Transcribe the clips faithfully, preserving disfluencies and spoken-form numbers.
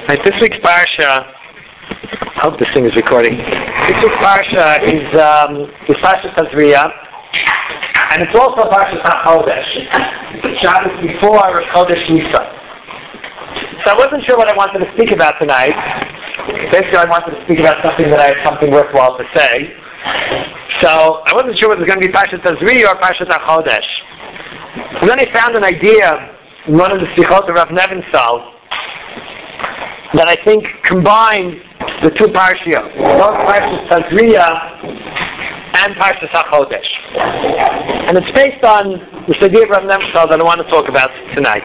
Right, this week's parsha, I hope this thing is recording. This week's parsha is um, is Parsha Tazria, and it's also Parsha HaChodesh. Shabbos before our Chodesh Nisan. So I wasn't sure what I wanted to speak about tonight. Basically, I wanted to speak about something that I had something worthwhile to say. So I wasn't sure whether it was going to be Parsha Tazria or Parsha HaChodesh. And then I found an idea in one of the Sichot of Rav Nebenzahl that I think combines the two parshiyot, both Parsha Tazria and Parsha HaChodesh. And it's based on this idea of Rav Nebenzahl that I want to talk about tonight.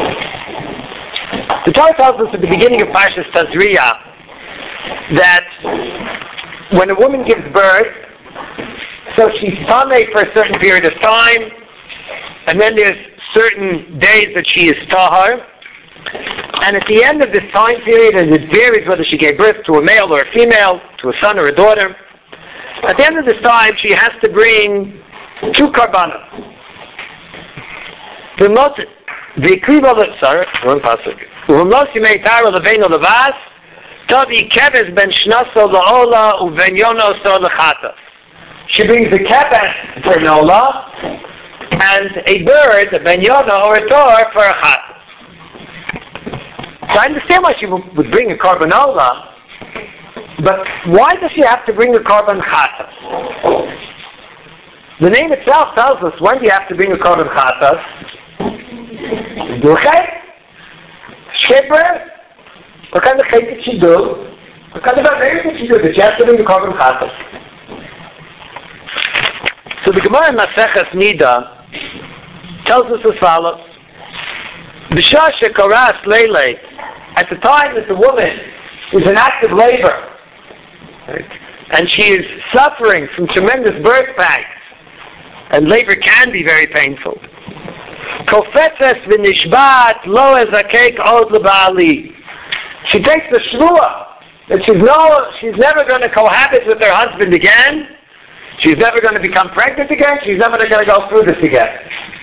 The Torah tells us at the beginning of Parsha Tazria that when a woman gives birth, so she's tamei for a certain period of time, and then there's certain days that she is tahar, and at the end of this time period, and it varies whether she gave birth to a male or a female, to a son or a daughter, at the end of this time she has to bring two karbanos. Sorry, one pasuk. She brings a keves for Nola and a bird, a ben yona or a tor for a chat. So I understand why she would bring a carbanola, but why does she have to bring a carbon chatas? The name itself tells us when do you have to bring a carbon chatas? Duchet? Shipper? What kind of chet did she do? What kind of avera did she do? Did she have to bring the carbon chatas? So the Gemara in Maseches Nida tells us as follows. B'shah shekaras leilei, at the time that the woman is in active labor, right, and she is suffering from tremendous birth pangs, and labor can be very painful. Kofetzes v'nishbat lo ezakek od leba'ali. She takes the shvua that she's no, she's never going to cohabit with her husband again. She's never going to become pregnant again. She's never going to go through this again.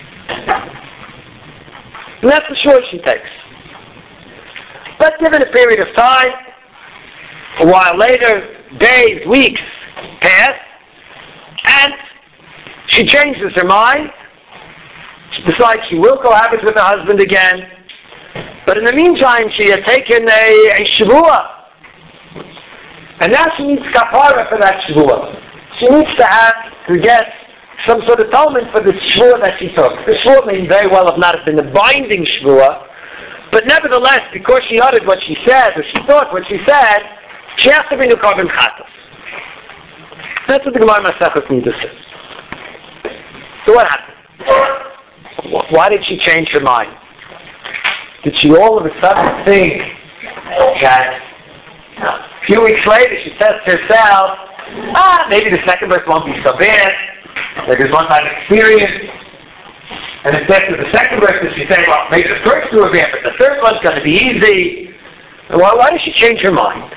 And that's the shvua she takes. But given a period of time, a while later, days, weeks pass, and she changes her mind. She decides she will cohabit with her husband again. But in the meantime, she had taken a, a shvua. And now she needs kapara for that shvua. She needs to have, to get some sort of atonement for the shvua that she took. The shvua may very well have not been a binding shvua, but nevertheless, because she uttered what she said, or she thought what she said, she has to bring a carbon chatas. That's what the Gemara Maseches Nida says. So what happened? Why did she change her mind? Did she all of a sudden think that a few weeks later she says to herself, ah, maybe the second birth won't be so bad, maybe it's one time experience, and instead of the second birth, she's saying, well, maybe the first two are bad, but the third one's going to be easy. Why, why did she change her mind?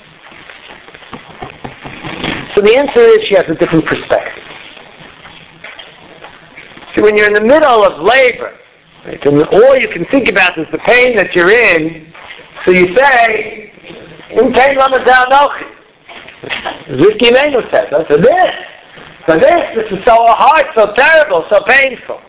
So the answer is she has a different perspective. See, when you're in the middle of labor, right, and all you can think about is the pain that you're in, so you say, in pain lamazal nochi. Zivki Menu says, for this, for this, this is so hard, so terrible, so painful.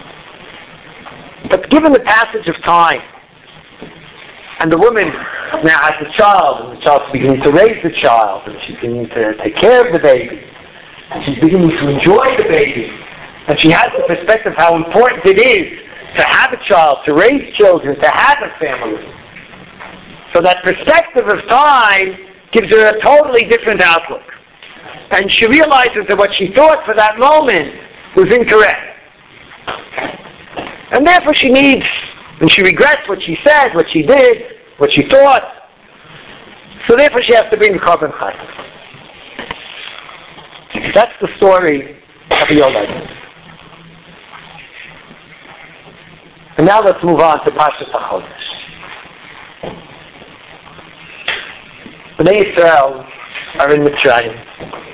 But given the passage of time, and the woman now has a child, and the child's beginning to raise the child, and she's beginning to take care of the baby, and she's beginning to enjoy the baby, and she has the perspective how important it is to have a child, to raise children, to have a family. So that perspective of time gives her a totally different outlook. And she realizes that what she thought for that moment was incorrect. And therefore she needs, and she regrets what she said, what she did, what she thought. So therefore she has to bring the carbon chatas. That's the story of Yolad. And now let's move on to Parsha HaChodesh. Bnei Yisrael are in Mitzrayim.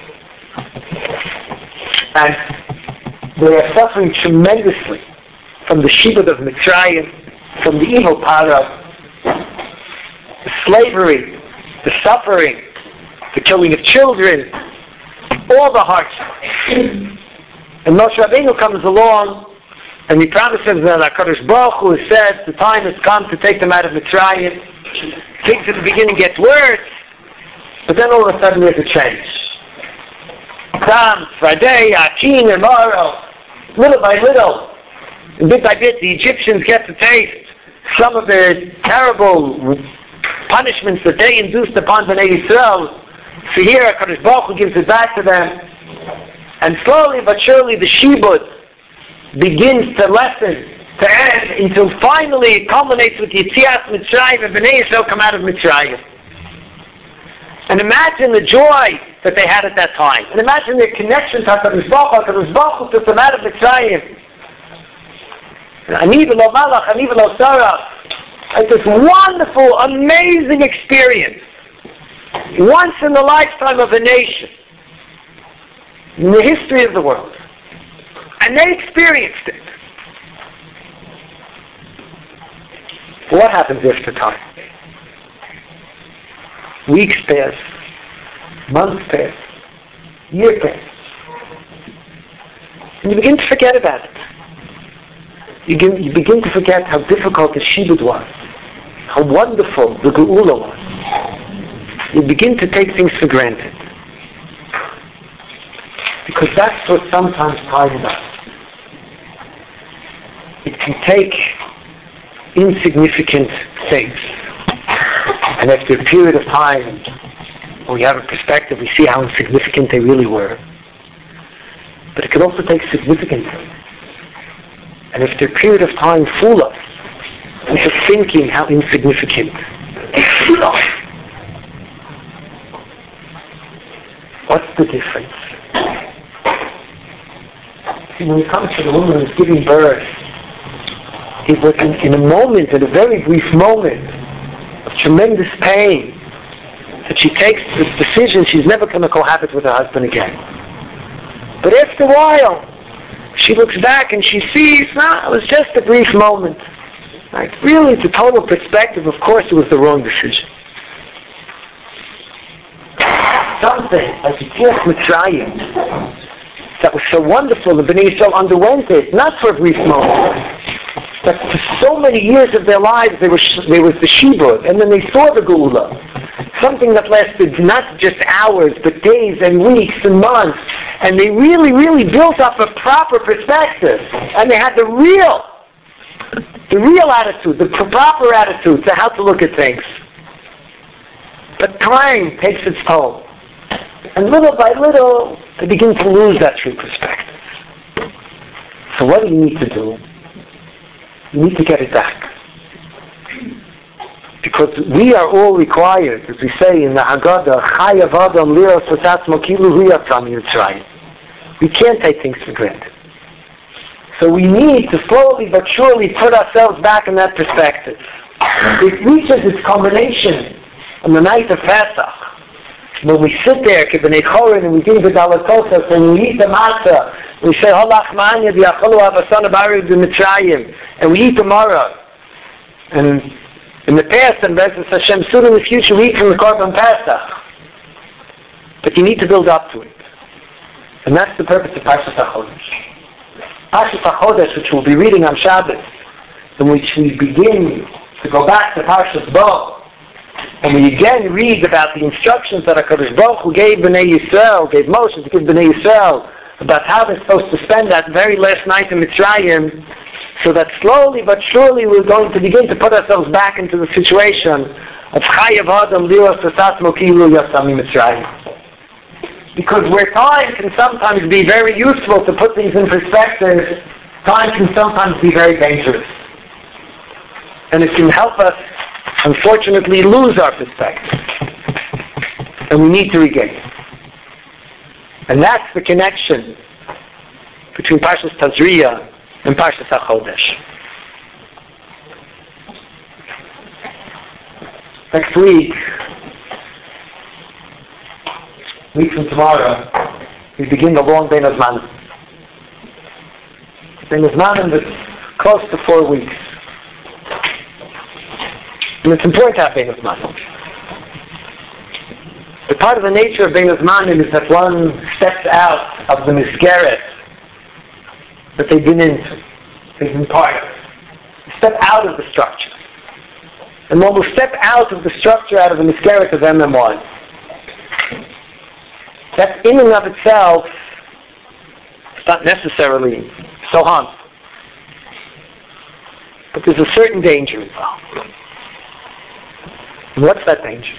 And they are suffering tremendously from the shibud of Mitzrayim, from the evil power, the slavery, the suffering, the killing of children, all the hardships. And Moshe Rabbeinu comes along and he promises that HaKadosh Baruch Hu says the time has come to take them out of Mitzrayim. Things at the beginning get worse, but then all of a sudden there's a change. Tam, Friday, Akin, and tomorrow, little by little, bit by bit, the Egyptians get to taste some of the terrible punishments that they induced upon Bnei Yisrael. So here, HaKadosh Baruch Hu gives it back to them. And slowly but surely the Shibud begins to lessen, to end, until finally it culminates with Yetzias Mitzrayim and Bnei Yisrael come out of Mitzrayim. And imagine the joy that they had at that time. And imagine their connection to HaKadosh Baruch Hu. HaKadosh Baruch Hu took them out of Mitzrayim. Ani v'lo malach, ani v'lo sarach. It's this wonderful, amazing experience. Once in the lifetime of a nation. In the history of the world. And they experienced it. What happens after time? Weeks pass, months pass, years pass. And you begin to forget about it. You begin, you begin to forget how difficult the Shibud was, how wonderful the Geula was. You begin to take things for granted. Because that's what sometimes time does. It can take insignificant things. And after a period of time, when we have a perspective, we see how insignificant they really were. But it can also take significant things. And after a period of time, fool us into thinking how insignificant. What's the difference? See, when it comes to the woman who's giving birth, it was in, in a moment, in a very brief moment of tremendous pain, that she takes this decision she's never going to cohabit with her husband again. But after a while, she looks back and she sees, no, it was just a brief moment. Right? Really, the total perspective, of course, it was the wrong decision. Something like Yetzias Mitzrayim that was so wonderful, the Bnei Yisrael underwent it, not for a brief moment, but for so many years of their lives, they were, there was the Shibud, and then they saw the Geula. Something that lasted not just hours, but days and weeks and months. And they really, really built up a proper perspective. And they had the real, the real attitude, the proper attitude to how to look at things. But time takes its toll. And little by little, they begin to lose that true perspective. So what do you need to do? You need to get it back. Because we are all required, as we say in the Haggadah, Chayav Adam Liros Atzmo Kilu Hu Yatzah Mitzrayim. We can't take things for granted. So we need to slowly but surely put ourselves back in that perspective. It reaches its culmination on the night of Pesach. When we sit there, Kibbenei Chorin, and we give the Dalakosas, and we eat the matzah, we say, Holach Ma'anya V'Yacholu Avasana Bari B'Mitzrayim, and we eat tomorrow. And in the past, and Bezos Hashem, soon in the future, we eat from the Korban Pesach. But you need to build up to it. And that's the purpose of Parshas HaChodesh. Parshas HaChodesh, which we'll be reading on Shabbos, in which we begin to go back to Parshas Bo, and we again read about the instructions that HaKadosh Baruch Hu gave Bnei Yisrael, gave Moshe to give Bnei Yisrael, about how they're supposed to spend that very last night in Mitzrayim, so that slowly but surely we're going to begin to put ourselves back into the situation of Chayav Adam Liros Atzmo Kilu Yatzah Mitzrayim. Because where time can sometimes be very useful to put things in perspective, time can sometimes be very dangerous. And it can help us, unfortunately, lose our perspective. And we need to regain it. And that's the connection between Parshas Tazria and Parshas HaChodesh. Next week, week from tomorrow, we begin the long Bein Hazmanim. Bein Hazmanim is close to four weeks. And it's important to have Bein Hazmanim. The part of the nature of Bein Hazmanim is that one steps out of the Misgeret that they've been into, they've been part of. Step out of the structure. And one will step out of the structure, out of the Misgeret of M M one. That in and of itself is not necessarily so harmful. But there's a certain danger involved. And what's that danger?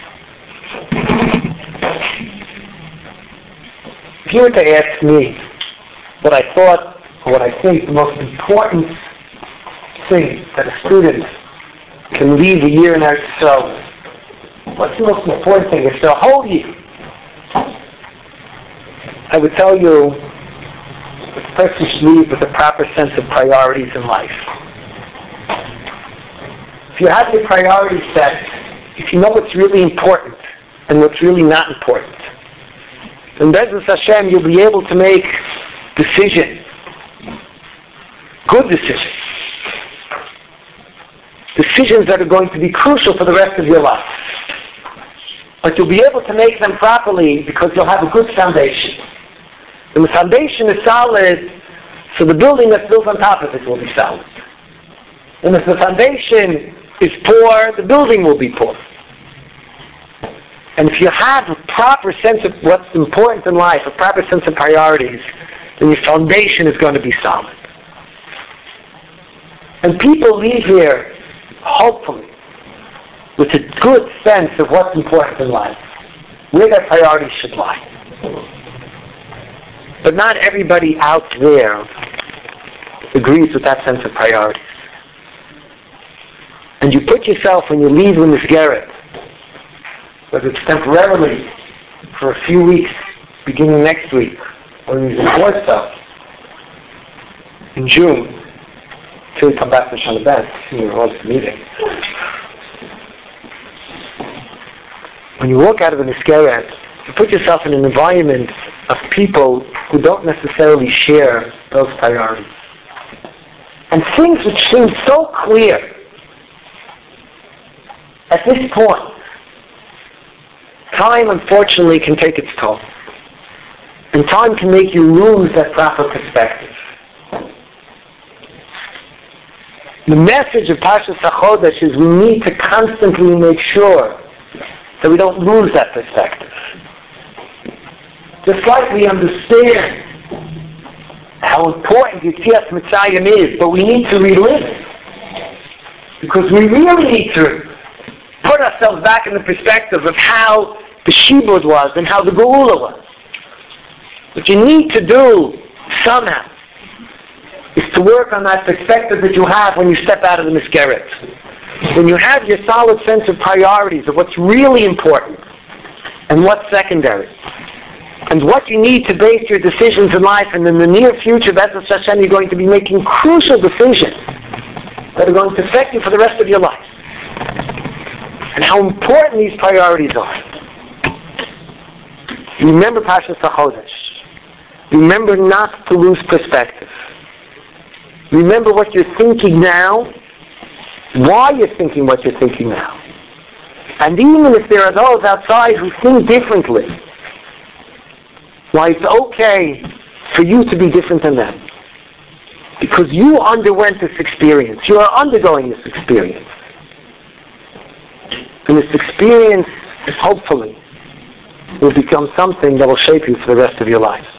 If you were to ask me what I thought, or what I think the most important thing that a student can leave a year in Eretz Yisrael, what's the most important thing? It's the whole year. I would tell you that the person should leave with a proper sense of priorities in life. If you have your priorities set, if you know what's really important and what's really not important, then Be'ezus Hashem, you'll be able to make decisions, good decisions, decisions that are going to be crucial for the rest of your life. But you'll be able to make them properly because you'll have a good foundation. When the foundation is solid, so the building that's built on top of it will be solid. And if the foundation is poor, the building will be poor. And if you have a proper sense of what's important in life, a proper sense of priorities, then your foundation is going to be solid. And people leave here, hopefully, with a good sense of what's important in life, where their priorities should lie. But not everybody out there agrees with that sense of priorities. And you put yourself, when you leave the Misgeret, whether it's temporarily, for a few weeks, beginning next week, or even more so, in June, until you come back to Shana Ben, in your host meeting. When you walk out of the Misgeret, you put yourself in an environment of people who don't necessarily share those priorities. And things which seem so clear at this point, time unfortunately can take its toll. And time can make you lose that proper perspective. The message of Parshas HaChodesh is we need to constantly make sure that we don't lose that perspective. Just like we understand how important Yetzias Mitzrayim is, but we need to relive it. Because we really need to put ourselves back in the perspective of how the Shibud was and how the Geula was. What you need to do, somehow, is to work on that perspective that you have when you step out of the Misgeret. When you have your solid sense of priorities, of what's really important and what's secondary. And what you need to base your decisions in life, and in the near future, Be'ezus Hashem, you're going to be making crucial decisions that are going to affect you for the rest of your life. And how important these priorities are. Remember Parshas HaChodesh. Remember not to lose perspective. Remember what you're thinking now, why you're thinking what you're thinking now. And even if there are those outside who think differently, why it's okay for you to be different than them. Because you underwent this experience. You are undergoing this experience. And this experience, hopefully, will become something that will shape you for the rest of your life.